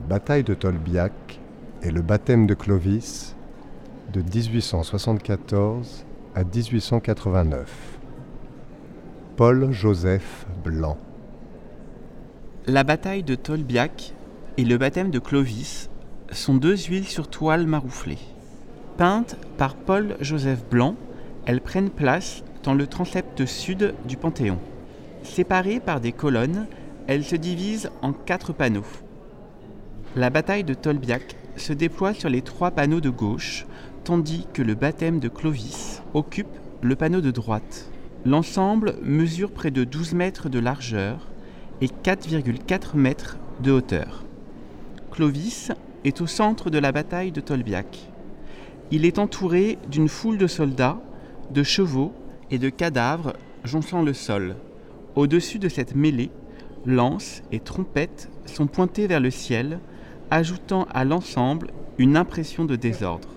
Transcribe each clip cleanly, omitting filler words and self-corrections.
bataille de Tolbiac et le baptême de Clovis de 1874 à 1889. Paul-Joseph Blanc. La bataille de Tolbiac et le baptême de Clovis sont deux huiles sur toile marouflée. Peintes par Paul-Joseph Blanc, elles prennent place dans le transept sud du Panthéon. Séparées par des colonnes, elles se divisent en 4 panneaux. La bataille de Tolbiac se déploie sur les 3 panneaux de gauche, tandis que le baptême de Clovis occupe le panneau de droite. L'ensemble mesure près de 12 mètres de largeur et 4,4 mètres de hauteur. Clovis est au centre de la bataille de Tolbiac. Il est entouré d'une foule de soldats, de chevaux et de cadavres jonchant le sol. Au-dessus de cette mêlée, lances et trompettes sont pointées vers le ciel, ajoutant à l'ensemble une impression de désordre.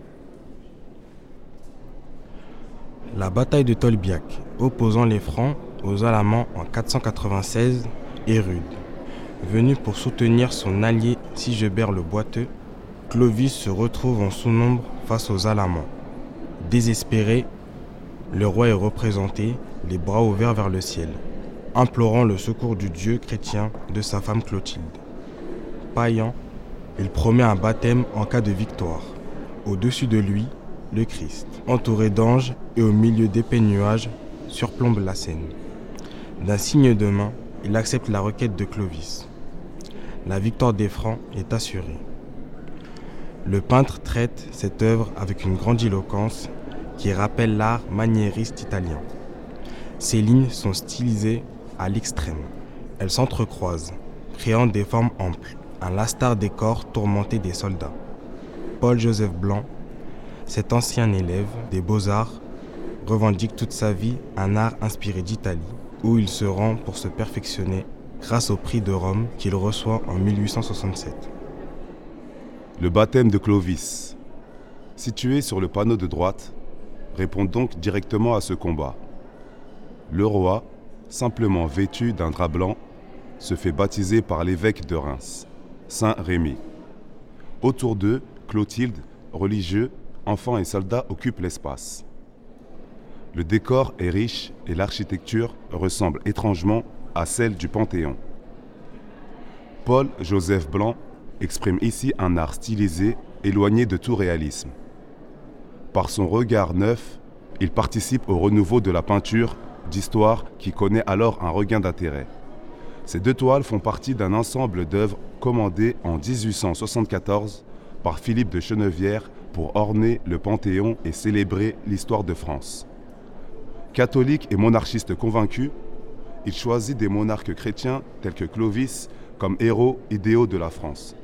La bataille de Tolbiac, opposant les Francs aux Alamans en 496, est rude. Venu pour soutenir son allié Sigebert le Boiteux, Clovis se retrouve en sous-nombre face aux Alamans. Désespéré, le roi est représenté, les bras ouverts vers le ciel, implorant le secours du dieu chrétien de sa femme Clotilde. Païen, il promet un baptême en cas de victoire. Au-dessus de lui, le Christ, entouré d'anges et au milieu d'épais nuages, surplombe la scène. D'un signe de main, il accepte la requête de Clovis. La victoire des Francs est assurée. Le peintre traite cette œuvre avec une grandiloquence qui rappelle l'art maniériste italien. Ses lignes sont stylisées à l'extrême. Elles s'entrecroisent, créant des formes amples, à l'instar des corps tourmentés des soldats. Paul-Joseph Blanc, cet ancien élève des beaux-arts, revendique toute sa vie un art inspiré d'Italie, où il se rend pour se perfectionner grâce au prix de Rome qu'il reçoit en 1867. Le baptême de Clovis, situé sur le panneau de droite, répond donc directement à ce combat. Le roi, simplement vêtu d'un drap blanc, se fait baptiser par l'évêque de Reims, Saint Rémy. Autour d'eux, Clotilde, religieux, enfants et soldats occupent l'espace. Le décor est riche et l'architecture ressemble étrangement à celle du Panthéon. Paul-Joseph Blanc exprime ici un art stylisé, éloigné de tout réalisme. Par son regard neuf, il participe au renouveau de la peinture d'histoire qui connaît alors un regain d'intérêt. Ces 2 toiles font partie d'un ensemble d'œuvres commandées en 1874 par Philippe de Chenevière pour orner le Panthéon et célébrer l'histoire de France. Catholique et monarchiste convaincu, il choisit des monarques chrétiens tels que Clovis comme héros idéaux de la France.